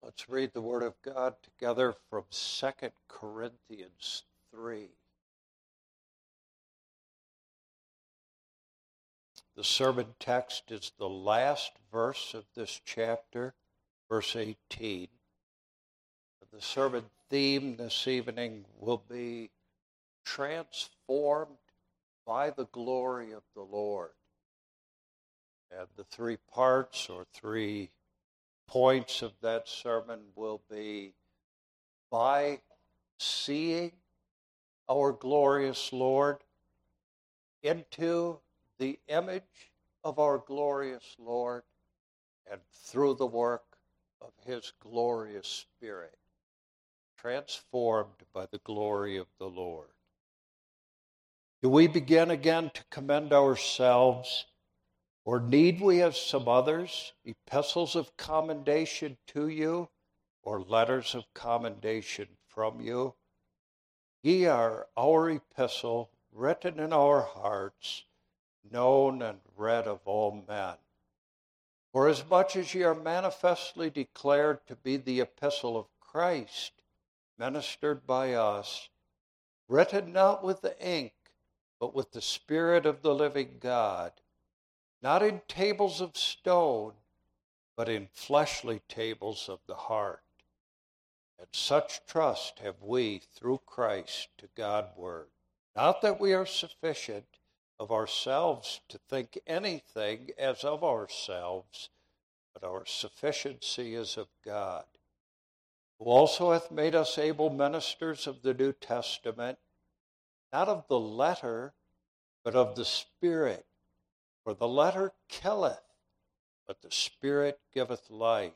Let's read the Word of God together from 2 Corinthians 3. The sermon text is the last verse of this chapter, verse 18. The sermon theme this evening will be transformed by the glory of the Lord. And the three parts or three points of that sermon will be by seeing our glorious Lord into the image of our glorious Lord and through the work of His glorious Spirit, transformed by the glory of the Lord. Do we begin again to commend ourselves, or need we, as some others, epistles of commendation to you, or letters of commendation from you? Ye are our epistle, written in our hearts, known and read of all men. For as much as ye are manifestly declared to be the epistle of Christ, ministered by us, written not with the ink, but with the Spirit of the living God, not in tables of stone, but in fleshly tables of the heart. And such trust have we through Christ to Godward. Not that we are sufficient of ourselves to think anything as of ourselves, but our sufficiency is of God, who also hath made us able ministers of the New Testament, not of the letter, but of the Spirit. For the letter killeth, but the Spirit giveth life.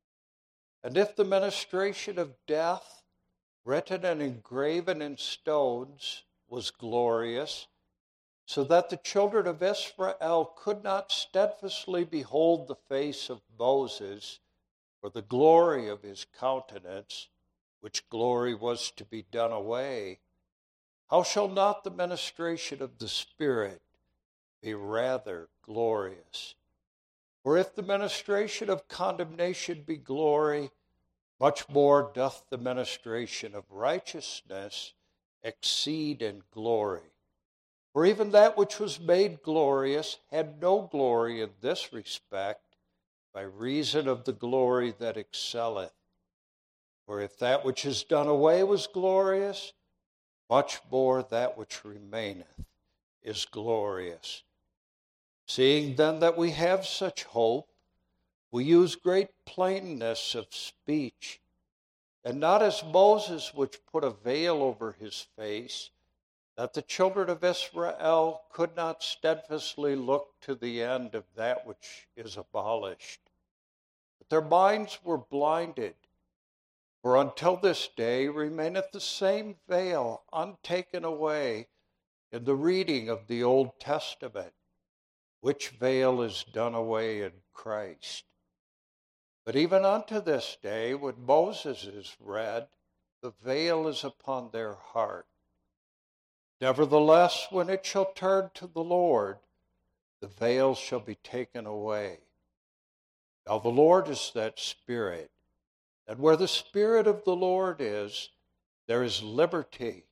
And if the ministration of death, written and engraven in stones, was glorious, so that the children of Israel could not steadfastly behold the face of Moses for the glory of his countenance, which glory was to be done away, how shall not the ministration of the Spirit be rather glorious? For if the ministration of condemnation be glory, much more doth the ministration of righteousness exceed in glory. For even that which was made glorious had no glory in this respect, by reason of the glory that excelleth. For if that which is done away was glorious, much more that which remaineth is glorious. Seeing then that we have such hope, we use great plainness of speech, and not as Moses, which put a veil over his face, that the children of Israel could not steadfastly look to the end of that which is abolished. But their minds were blinded. For until this day remaineth the same veil untaken away in the reading of the Old Testament, which veil is done away in Christ. But even unto this day, when Moses is read, the veil is upon their heart. Nevertheless, when it shall turn to the Lord, the veil shall be taken away. Now the Lord is that Spirit, and where the Spirit of the Lord is, there is liberty.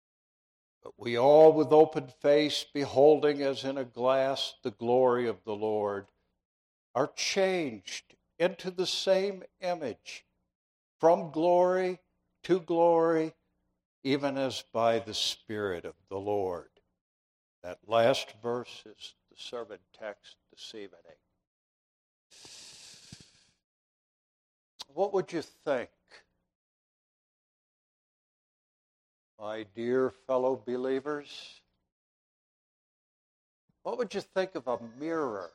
But we all with open face, beholding as in a glass the glory of the Lord, are changed into the same image, from glory to glory, even as by the Spirit of the Lord. That last verse is the sermon text this evening. What would you think, my dear fellow believers? What would you think of a mirror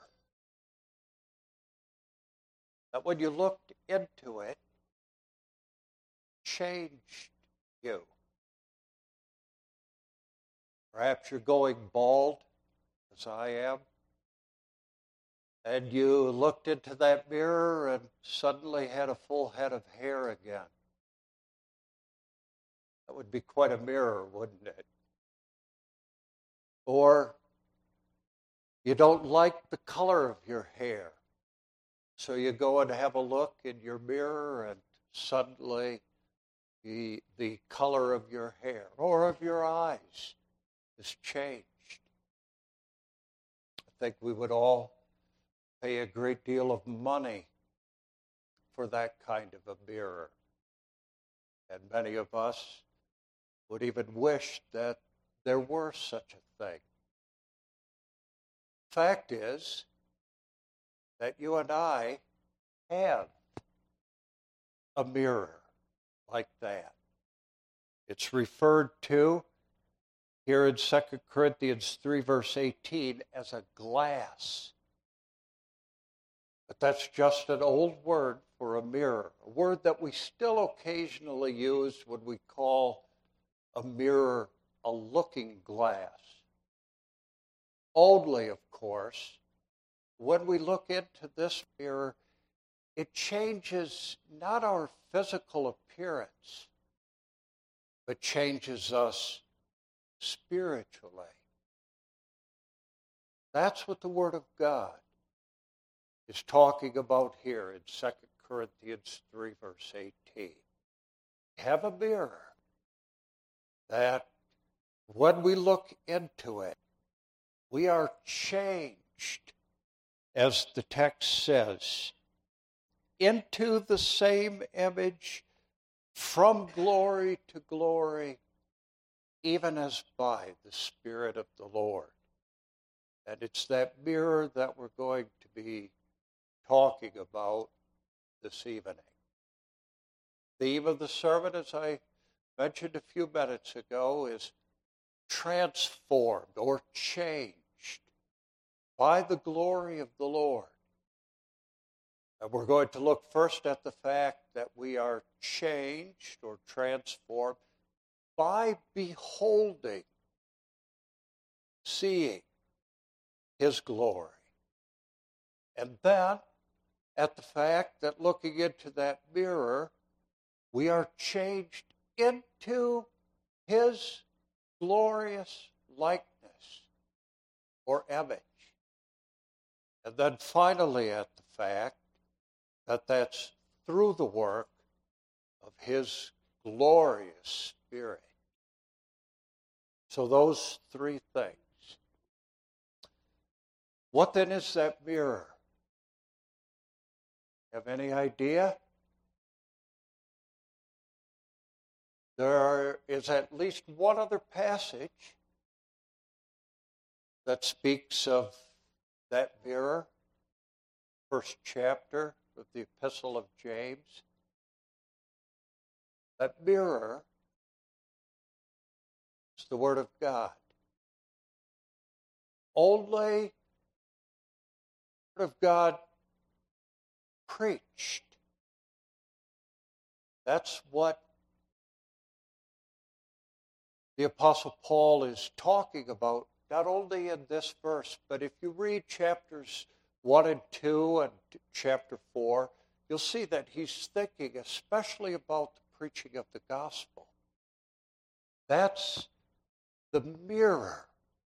that when you looked into it, changed you? Perhaps you're going bald, as I am, and you looked into that mirror and suddenly had a full head of hair again. That would be quite a mirror, wouldn't it? Or you don't like the color of your hair, so you go and have a look in your mirror and suddenly the color of your hair or of your eyes is changed. I think we would all pay a great deal of money for that kind of a mirror. And many of us would even wish that there were such a thing. Fact is that you and I have a mirror like that. It's referred to here in 2 Corinthians 3, verse 18, as a glass. But that's just an old word for a mirror, a word that we still occasionally use when we call a mirror a looking glass. Only, of course, when we look into this mirror, it changes not our physical appearance, but changes us spiritually. That's what the Word of God is talking about here in 2 Corinthians 3, verse 18. Have a mirror that when we look into it, we are changed, as the text says, into the same image from glory to glory, even as by the Spirit of the Lord. And it's that mirror that we're going to be talking about this evening. The theme of the sermon, as I mentioned a few minutes ago, is transformed or changed by the glory of the Lord. And we're going to look first at the fact that we are changed or transformed by beholding, seeing His glory. And then at the fact that looking into that mirror, we are changed into His glorious likeness or image. And then finally at the fact that that's through the work of His glorious Spirit. So those three things. What then is that mirror? Have any idea? There is at least one other passage that speaks of that mirror, first chapter of the Epistle of James. That mirror is the Word of God. Only the Word of God preached. That's what the Apostle Paul is talking about, not only in this verse, but if you read chapters 1 and 2 and chapter 4, you'll see that he's thinking especially about the preaching of the gospel. That's the mirror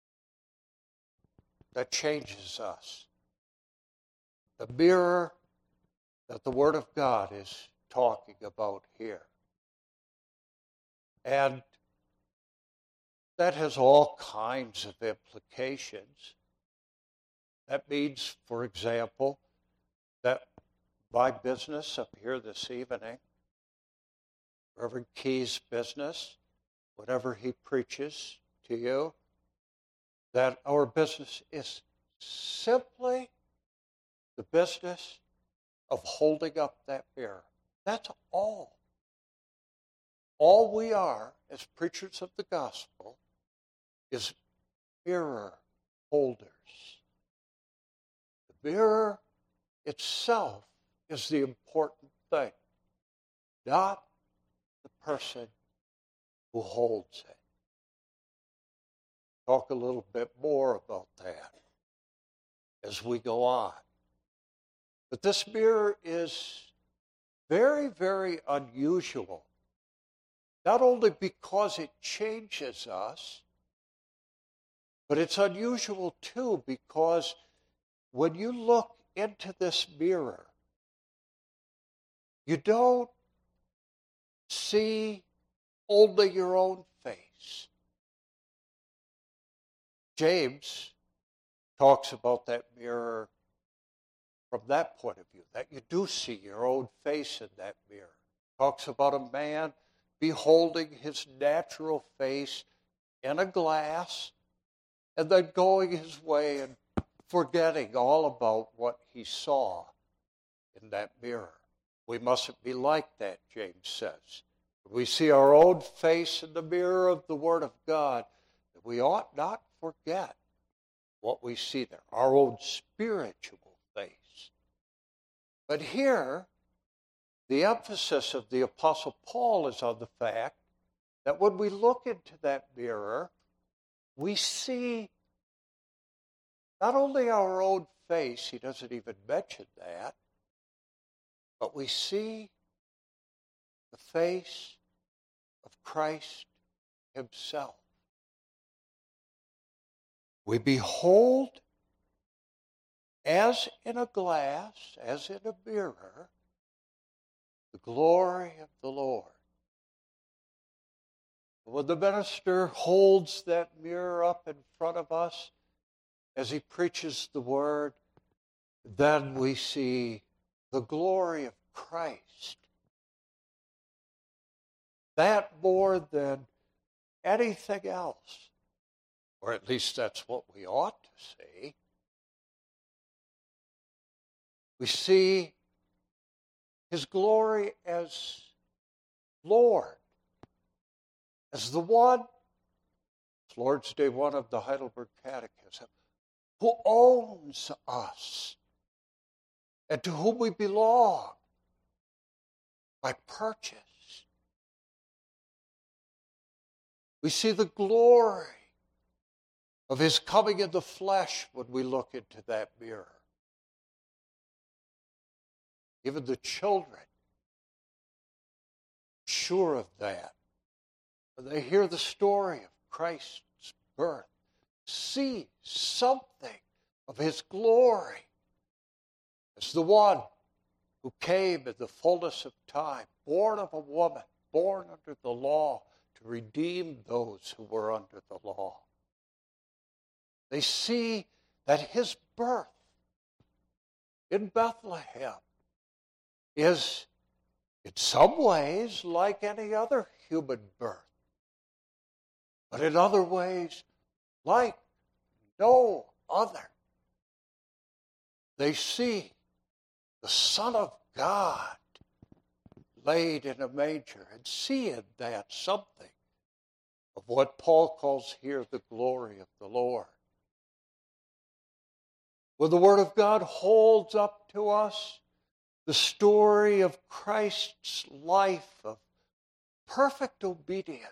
that changes us. The mirror that the Word of God is talking about here. And that has all kinds of implications. That means, for example, that my business up here this evening, Reverend Key's business, whatever he preaches to you, that our business is simply the business of holding up that mirror. That's all. All we are as preachers of the gospel is mirror holders. The mirror itself is the important thing, not the person who holds it. Talk a little bit more about that as we go on. But this mirror is very, very unusual, not only because it changes us, but it's unusual too because when you look into this mirror, you don't see only your own face. James talks about that mirror from that point of view, that you do see your own face in that mirror. Talks about a man beholding his natural face in a glass and then going his way and forgetting all about what he saw in that mirror. We mustn't be like that, James says. When we see our own face in the mirror of the Word of God, that we ought not forget what we see there, our own spiritual face. But here, the emphasis of the Apostle Paul is on the fact that when we look into that mirror, we see not only our own face, he doesn't even mention that, but we see the face of Christ himself. We behold, as in a glass, as in a mirror, the glory of the Lord. When the minister holds that mirror up in front of us as he preaches the word, then we see the glory of Christ. That more than anything else, or at least that's what we ought to see. We see his glory as Lord, as the one, it's Lord's Day 1 of the Heidelberg Catechism, who owns us and to whom we belong by purchase. We see the glory of his coming in the flesh when we look into that mirror. Even the children, sure of that, when they hear the story of Christ's birth, see something of his glory as the one who came in the fullness of time, born of a woman, born under the law, to redeem those who were under the law. They see that his birth in Bethlehem is in some ways like any other human birth, but in other ways like no other. They see the Son of God laid in a manger and see in that something of what Paul calls here the glory of the Lord. When the Word of God holds up to us the story of Christ's life of perfect obedience,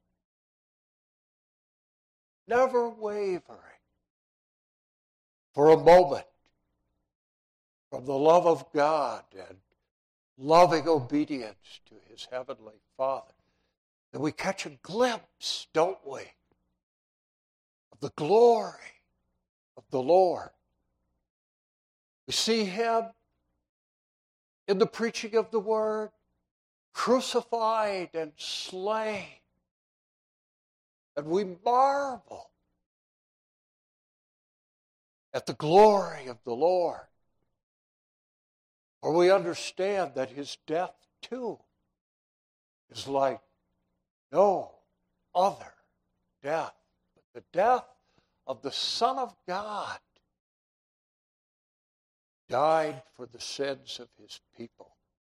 never wavering for a moment from the love of God and loving obedience to his heavenly Father, then we catch a glimpse, don't we, of the glory of the Lord. We see him in the preaching of the word, crucified and slain. And we marvel at the glory of the Lord. For we understand that his death, too, is like no other death, but the death of the Son of God, died for the sins of his people.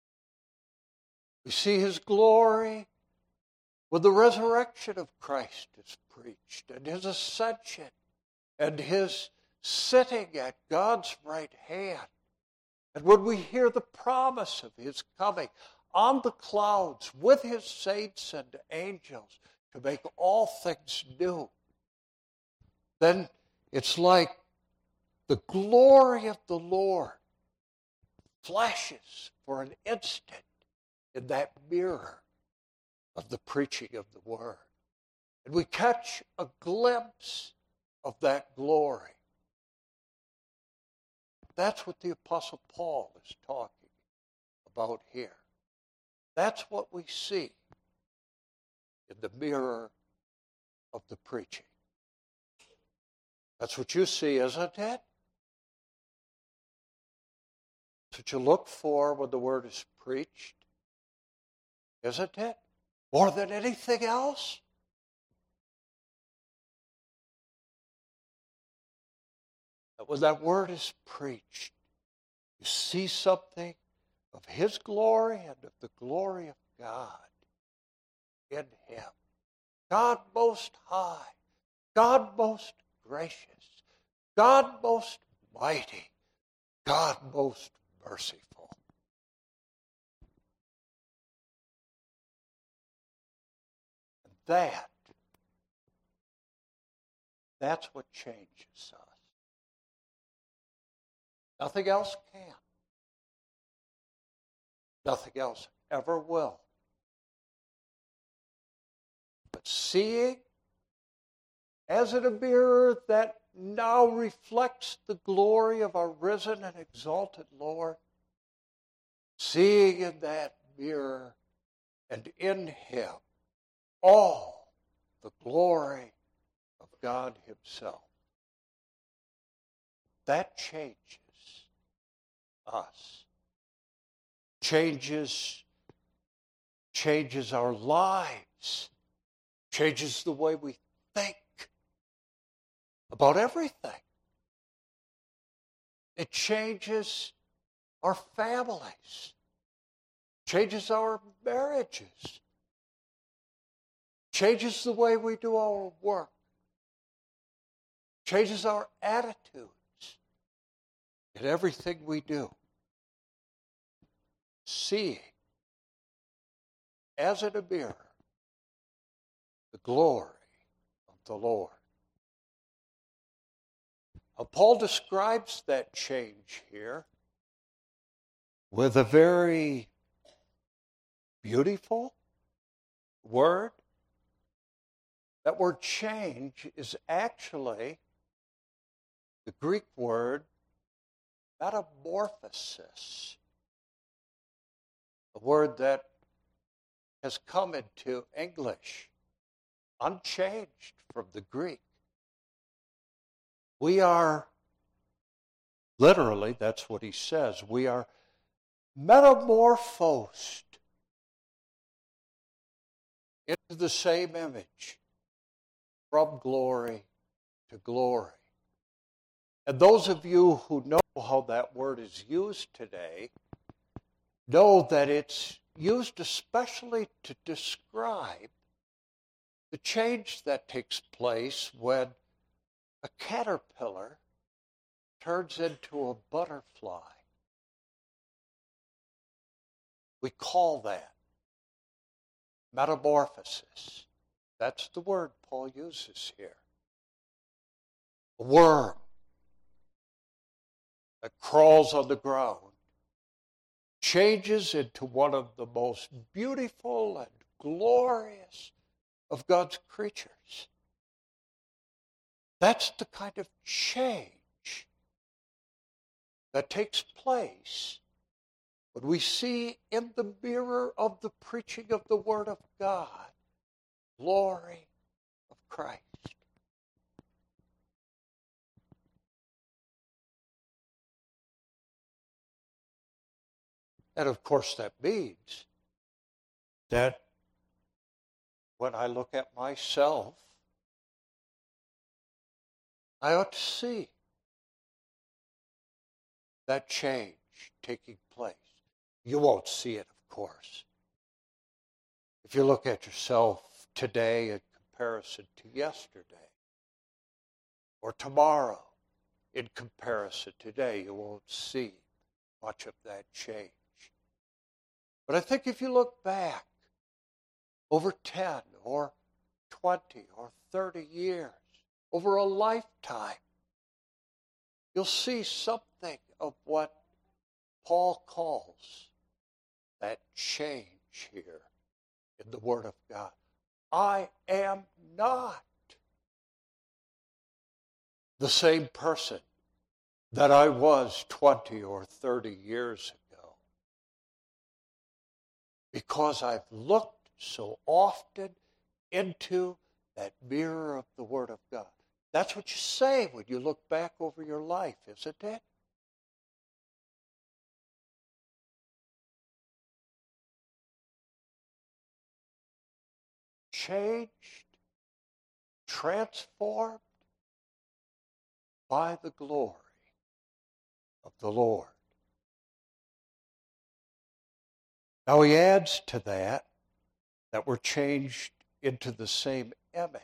We see his glory when the resurrection of Christ is preached, and his ascension, and his sitting at God's right hand. And when we hear the promise of his coming on the clouds with his saints and angels to make all things new, then it's like the glory of the Lord flashes for an instant in that mirror of the preaching of the word. And we catch a glimpse of that glory. That's what the Apostle Paul is talking about here. That's what we see in the mirror of the preaching. That's what you see, isn't it? That's what you look for when the word is preached, isn't it? More than anything else? That when that word is preached, you see something of His glory and of the glory of God in Him. God most high, God most gracious, God most mighty, God most merciful. And that's what changes us. Nothing else can. Nothing else ever will. But seeing as in a mirror that now reflects the glory of our risen and exalted Lord, seeing in that mirror and in Him all the glory of God Himself. That changes us. Changes our lives. Changes the way we think about everything. It changes our families. Changes our marriages. Changes the way we do our work. Changes our attitudes in everything we do. Seeing, as in a mirror, the glory of the Lord. Now, Paul describes that change here with a very beautiful word. That word change is actually the Greek word metamorphosis, a word that has come into English unchanged from the Greek. We are, literally, that's what he says, we are metamorphosed into the same image from glory to glory. And those of you who know how that word is used today know that it's used especially to describe the change that takes place when a caterpillar turns into a butterfly. We call that metamorphosis. That's the word Paul uses here. A worm that crawls on the ground changes into one of the most beautiful and glorious of God's creatures. That's the kind of change that takes place when we see in the mirror of the preaching of the Word of God, glory of Christ. And of course that means that when I look at myself, I ought to see that change taking place. You won't see it, of course. If you look at yourself today in comparison to yesterday, or tomorrow in comparison to today, you won't see much of that change. But I think if you look back over 10 or 20 or 30 years, over a lifetime, you'll see something of what Paul calls that change here in the Word of God. I am not the same person that I was 20 or 30 years ago. because I've looked so often into that mirror of the Word of God. That's what you say when you look back over your life, isn't it? Changed, transformed by the glory of the Lord. Now he adds to that we're changed into the same image.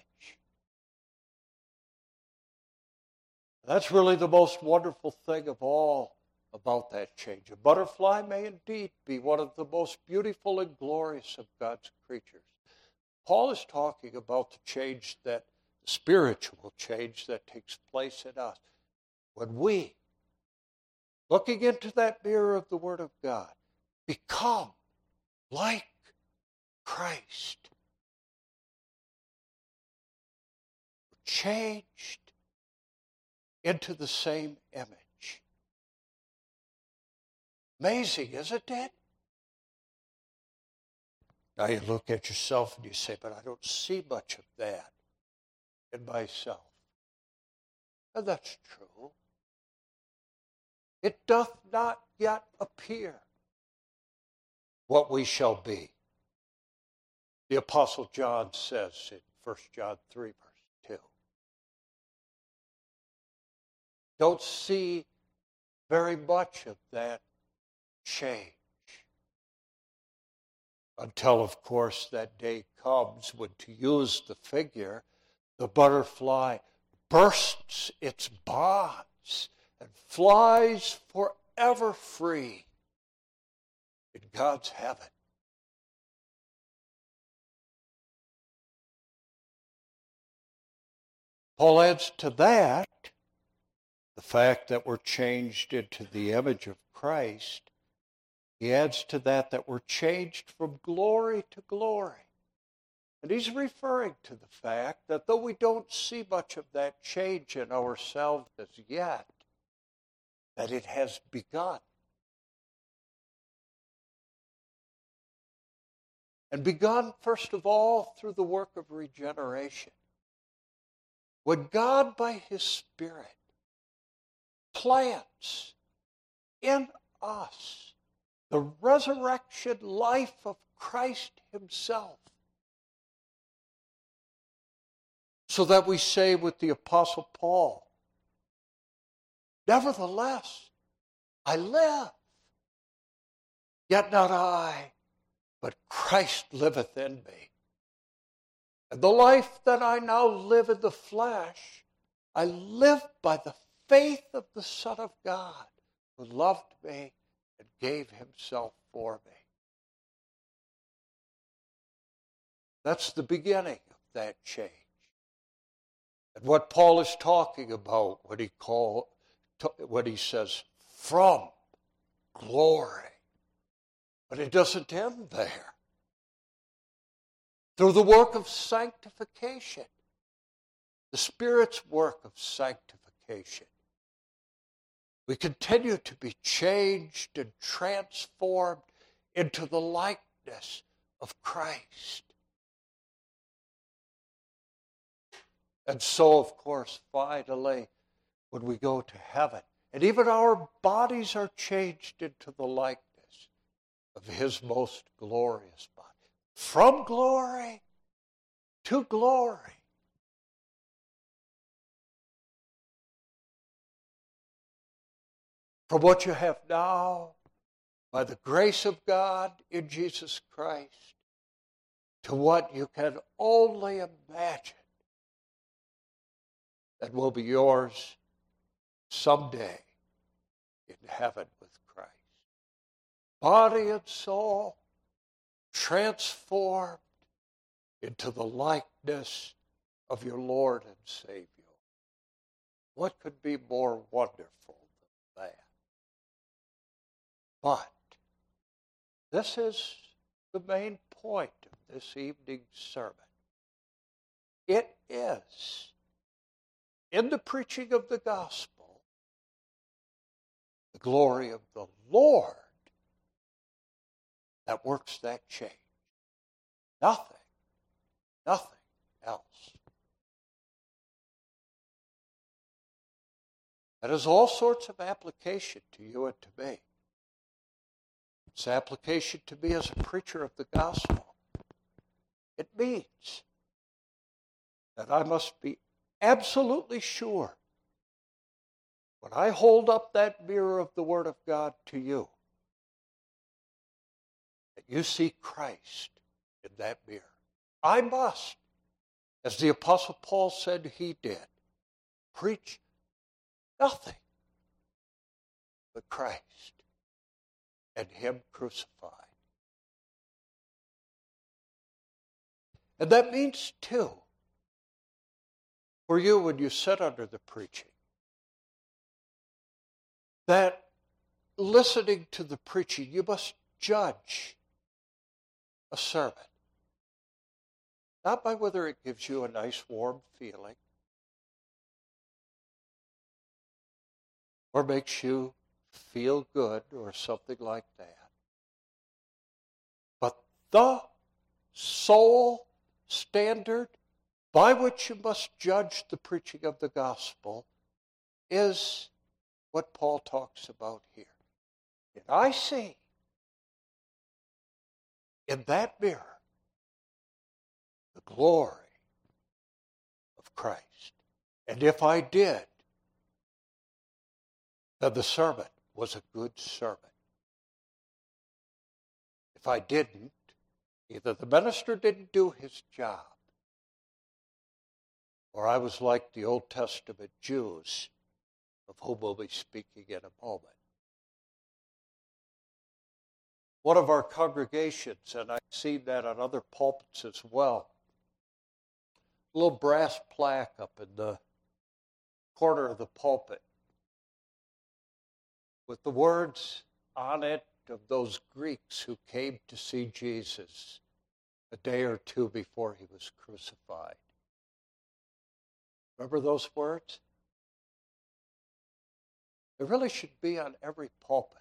That's really the most wonderful thing of all about that change. A butterfly may indeed be one of the most beautiful and glorious of God's creatures. Paul is talking about the change the spiritual change that takes place in us. When we, looking into that mirror of the Word of God, become like Christ. We're changed into the same image. Amazing, isn't it? Now you look at yourself and you say, but I don't see much of that in myself. And that's true. It doth not yet appear what we shall be. The Apostle John says in 1 John 3, verse 2. Don't see very much of that change. Until, of course, that day comes when, to use the figure, the butterfly bursts its bonds and flies forever free in God's heaven. Paul adds to that the fact that we're changed into the image of Christ. He adds to that we're changed from glory to glory. And he's referring to the fact that though we don't see much of that change in ourselves as yet, that it has begun. And begun, first of all, through the work of regeneration. When God, by His Spirit, plants in us the resurrection life of Christ Himself, so that we say with the Apostle Paul, nevertheless, I live, yet not I, but Christ liveth in me. And the life that I now live in the flesh, I live by the faith of the Son of God, who loved me and gave Himself for me. That's the beginning of that change. And what Paul is talking about when he says, from glory. But it doesn't end there. Through the work of sanctification, the Spirit's work of sanctification, we continue to be changed and transformed into the likeness of Christ. And so, of course, finally, when we go to heaven, and even our bodies are changed into the likeness of His most glorious body. From glory to glory. From what you have now, by the grace of God in Jesus Christ, to what you can only imagine that will be yours someday in heaven with Christ. Body and soul transformed into the likeness of your Lord and Savior. What could be more wonderful than that? But this is the main point of this evening's sermon. It is, in the preaching of the gospel, the glory of the Lord that works that change. Nothing else. That has all sorts of application to you and to me. It's application to me as a preacher of the gospel. It means that I must be absolutely sure when I hold up that mirror of the Word of God to you, that you see Christ in that mirror. I must, as the Apostle Paul said he did, preach nothing but Christ and Him crucified. And that means, too, for you when you sit under the preaching, that listening to the preaching, you must judge a sermon. Not by whether it gives you a nice warm feeling or makes you feel good or something like that, but the sole standard by which you must judge the preaching of the gospel is what Paul talks about here. Did I see in that mirror the glory of Christ? And if I did, then the sermon was a good sermon. If I didn't, either the minister didn't do his job, or I was like the Old Testament Jews, of whom we'll be speaking in a moment. One of our congregations, and I've seen that on other pulpits as well, a little brass plaque up in the corner of the pulpit with the words on it of those Greeks who came to see Jesus a day or two before he was crucified. Remember those words? They really should be on every pulpit.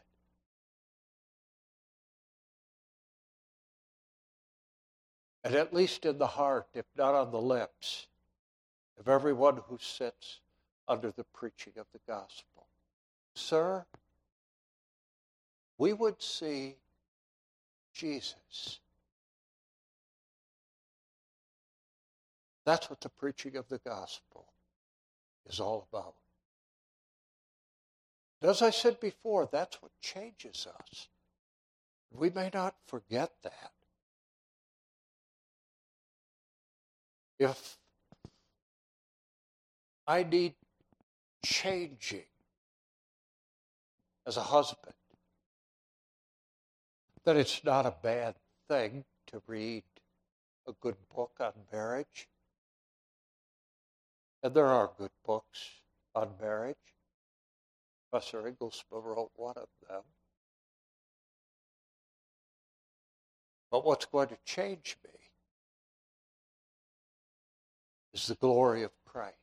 And at least in the heart, if not on the lips, of everyone who sits under the preaching of the gospel. Sir, we would see Jesus. That's what the preaching of the gospel is all about. As I said before, that's what changes us. We may not forget that. If I need changing as a husband, then it's not a bad thing to read a good book on marriage. And there are good books on marriage. Professor Inglesby wrote one of them. But what's going to change me is the glory of Christ.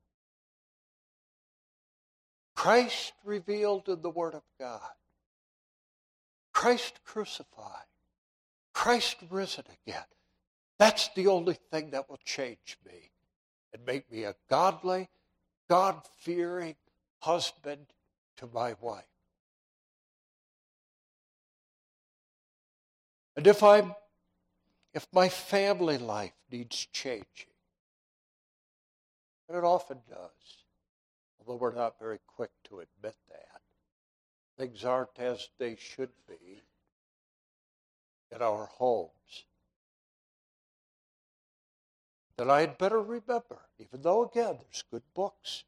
Christ revealed in the Word of God. Christ crucified. Christ risen again. That's the only thing that will change me and make me a godly, God-fearing husband to my wife. And if my family life needs changing, and it often does, although we're not very quick to admit that, things aren't as they should be in our homes, then I had better remember, even though, again, there's good books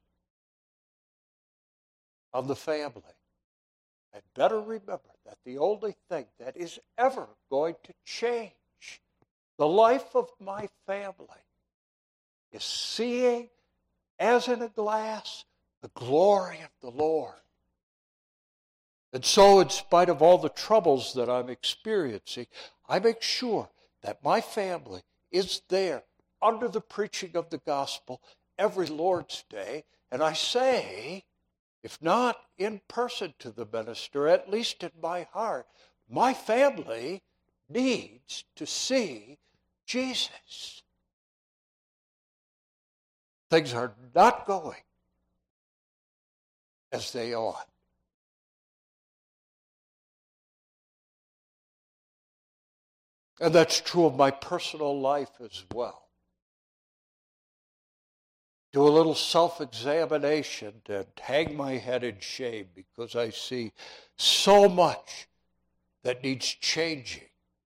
on the family, I'd better remember that the only thing that is ever going to change the life of my family is seeing, as in a glass, the glory of the Lord. And so, in spite of all the troubles that I'm experiencing, I make sure that my family is there under the preaching of the gospel every Lord's Day. And I say, if not in person to the minister, at least in my heart, my family needs to see Jesus. Things are not going as they ought. And that's true of my personal life as well. Do a little self-examination and hang my head in shame because I see so much that needs changing.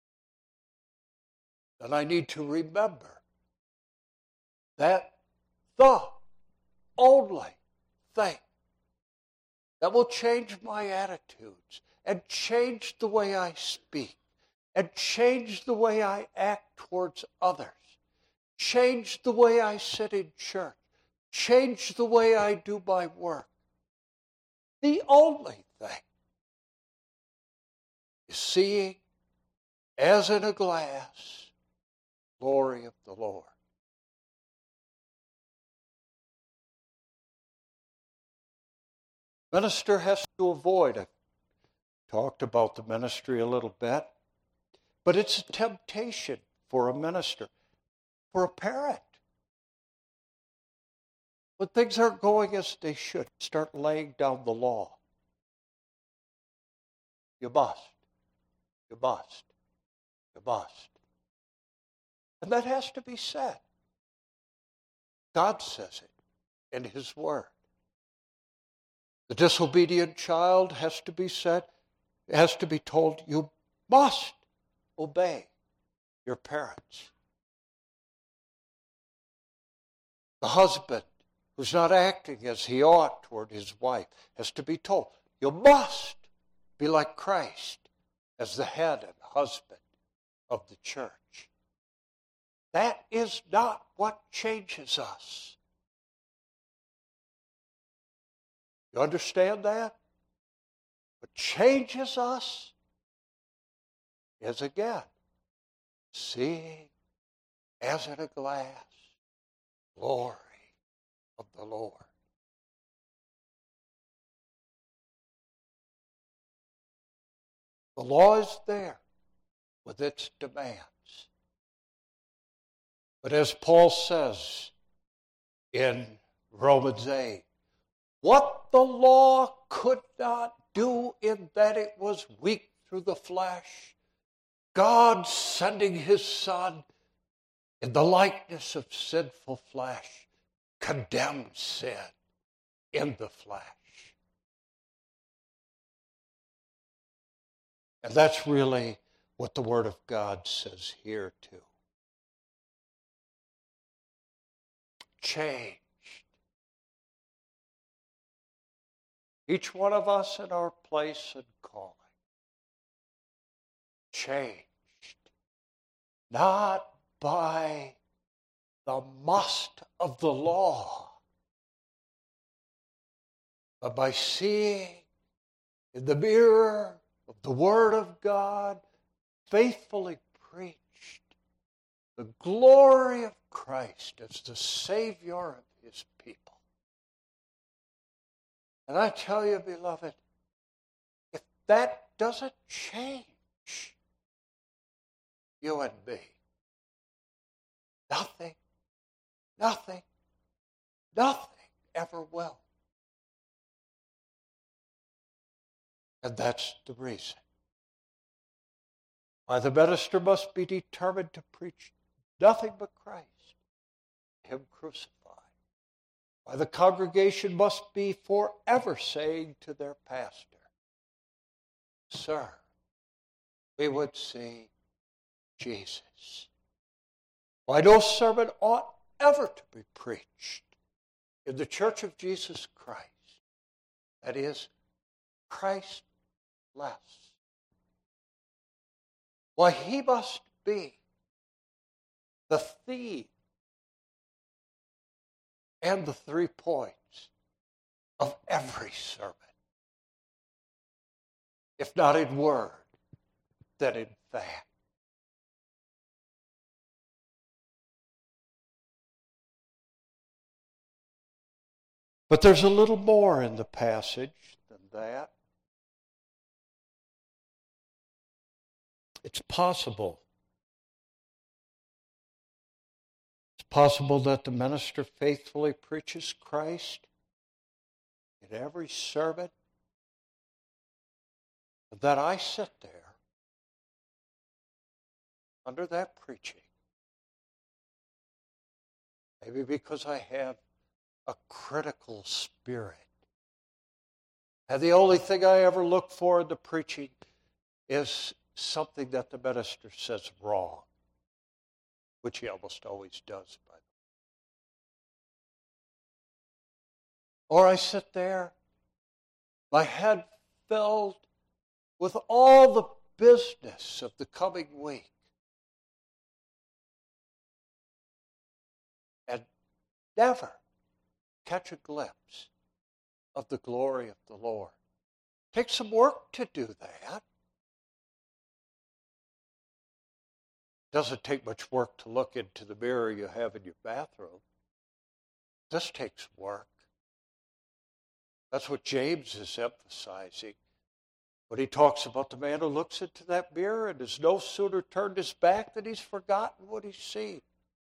And I need to remember that the only thing that will change my attitudes and change the way I speak and change the way I act towards others, change the way I sit in church, change the way I do my work. The only thing is seeing as in a glass glory of the Lord. Minister has to avoid, I've talked about the ministry a little bit, but it's a temptation for a minister, for a parent. When things aren't going as they should, start laying down the law. You must. You must. You must. And that has to be said. God says it in His Word. The disobedient child has to be said, has to be told, you must obey your parents. The husband who's not acting as he ought toward his wife has to be told, you must be like Christ as the head and husband of the church. That is not what changes us. You understand that? What changes us is, again, seeing as in a glass glory of the Lord. The law is there with its demands. But as Paul says in Romans 8, what the law could not do in that it was weak through the flesh, God sending His Son in the likeness of sinful flesh, condemned sin in the flesh. And that's really what the Word of God says here too. Changed. Each one of us in our place and calling. Changed. Not by the must of the law, but by seeing in the mirror of the Word of God, faithfully preached, the glory of Christ as the Savior of His people. And I tell you, beloved, if that doesn't change you and me, nothing ever will. And that's the reason why the minister must be determined to preach nothing but Christ, Him crucified. Why the congregation must be forever saying to their pastor, Sir, we would see Jesus. Why no sermon ought ever to be preached in the Church of Jesus Christ, that is, Christ-less. Why He must be the theme and the 3 points of every sermon. If not in word, then in fact. But there's a little more in the passage than that. It's possible. It's possible that the minister faithfully preaches Christ in every sermon, and that I sit there under that preaching, maybe because I have a critical spirit. And the only thing I ever look for in the preaching is something that the minister says wrong, which he almost always does, by the way. Or I sit there, my head filled with all the business of the coming week, and never catch a glimpse of the glory of the Lord. Takes some work to do that. Doesn't take much work to look into the mirror you have in your bathroom. This takes work. That's what James is emphasizing when he talks about the man who looks into that mirror and has no sooner turned his back than he's forgotten what he's seen.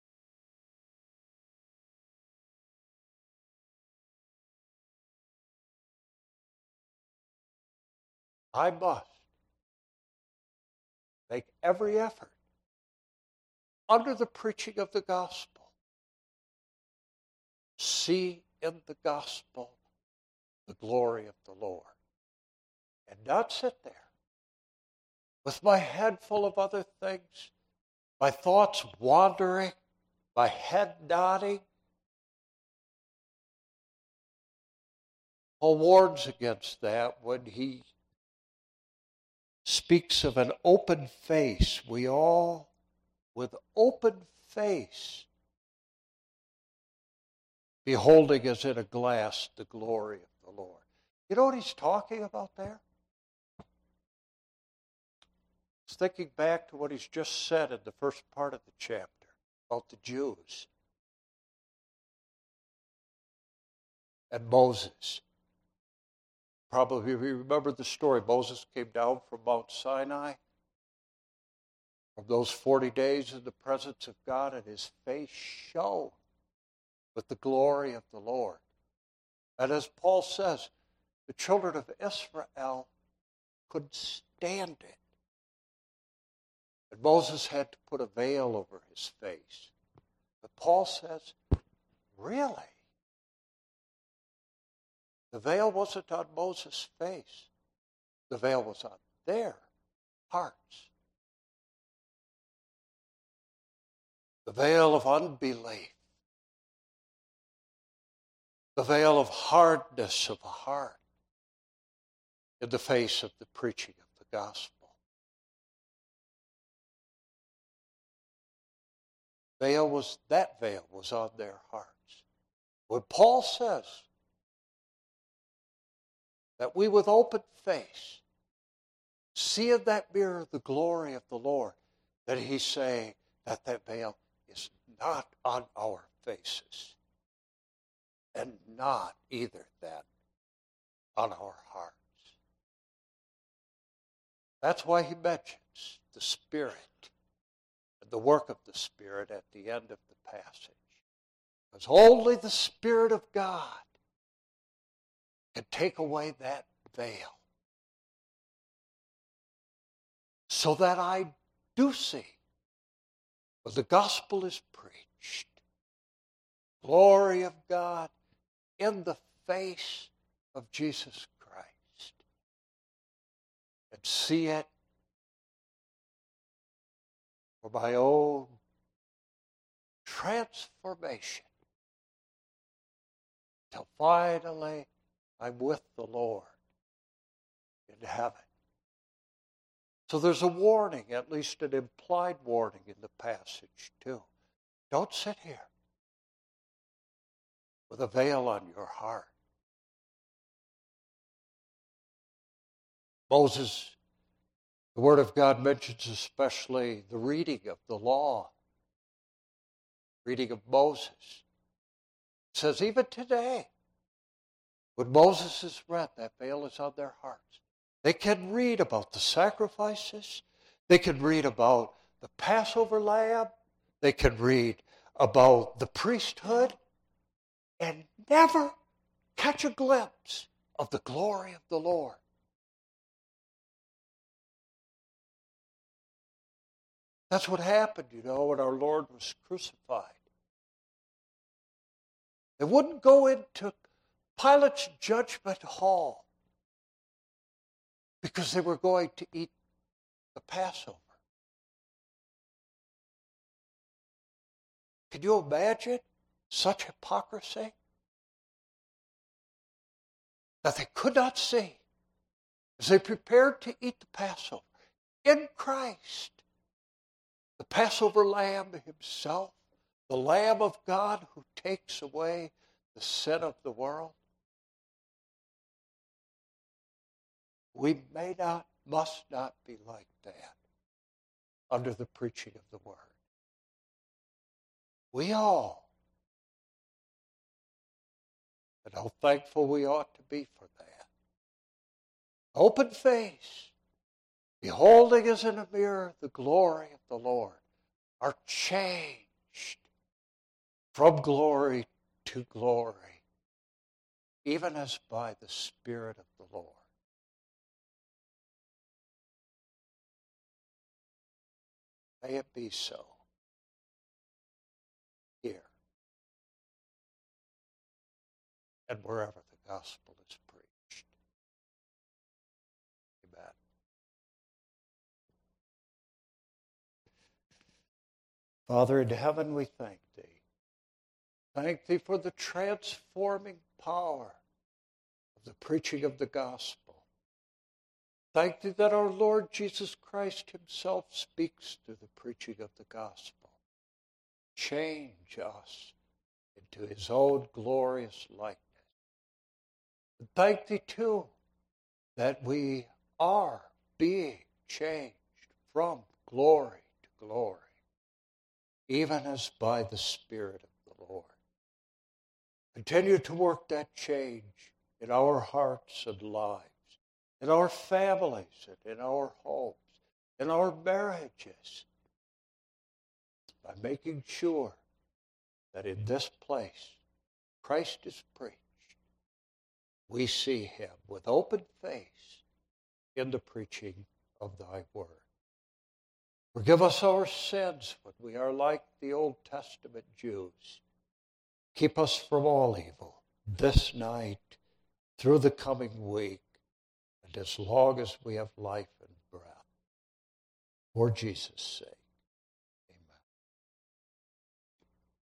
I must make every effort under the preaching of the gospel, see in the gospel the glory of the Lord, and not sit there with my head full of other things, my thoughts wandering, my head nodding. Paul warns against that when he speaks of an open face. We all, with open face, beholding as in a glass the glory of the Lord. You know what he's talking about there? I was thinking back to what he's just said in the first part of the chapter about the Jews and Moses. Probably remember the story. Moses came down from Mount Sinai from those 40 days in the presence of God, and his face shone with the glory of the Lord. And as Paul says, the children of Israel couldn't stand it. And Moses had to put a veil over his face. But Paul says, really? The veil wasn't on Moses' face. The veil was on their hearts. The veil of unbelief. The veil of hardness of heart in the face of the preaching of the gospel. That veil was on their hearts. When Paul says that we with open face see in that mirror the glory of the Lord, that he's saying that veil is not on our faces, and not either then on our hearts. That's why he mentions the Spirit and the work of the Spirit at the end of the passage. Because only the Spirit of God can take away that veil, so that I do see when the gospel is preached, glory of God in the face of Jesus Christ, and see it for my own transformation, till finally I'm with the Lord in heaven. So there's a warning, at least an implied warning in the passage too. Don't sit here with a veil on your heart. Moses, the Word of God mentions especially the reading of the law, reading of Moses. It says even today, when Moses is read, that veil is on their hearts. They can read about the sacrifices. They could read about the Passover lamb. They could read about the priesthood and never catch a glimpse of the glory of the Lord. That's what happened, when our Lord was crucified. They wouldn't go into Pilate's judgment hall because they were going to eat the Passover. Can you imagine such hypocrisy? That they could not see as they prepared to eat the Passover in Christ, the Passover lamb himself, the Lamb of God who takes away the sin of the world. We must not be like that under the preaching of the Word. We all, and how thankful we ought to be for that. Open face, beholding as in a mirror the glory of the Lord, are changed from glory to glory, even as by the Spirit of the Lord. May it be so here and wherever the gospel is preached. Amen. Father in heaven, we thank thee. Thank thee for the transforming power of the preaching of the gospel. Thank thee that our Lord Jesus Christ himself speaks through the preaching of the gospel. Change us into his own glorious likeness. And thank thee, too, that we are being changed from glory to glory, even as by the Spirit of the Lord. Continue to work that change in our hearts and lives, in our families and in our homes, in our marriages, by making sure that in this place Christ is preached. We see him with open face in the preaching of thy word. Forgive us our sins when we are like the Old Testament Jews. Keep us from all evil this night, through the coming week, and as long as we have life and breath. For Jesus' sake.